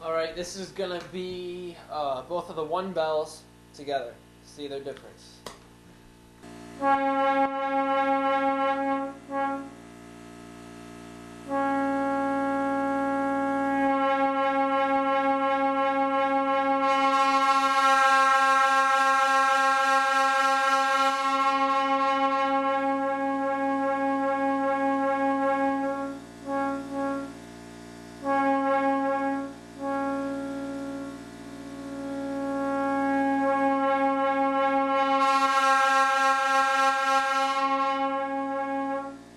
Alright, this is gonna be both of the one bells together. See their difference.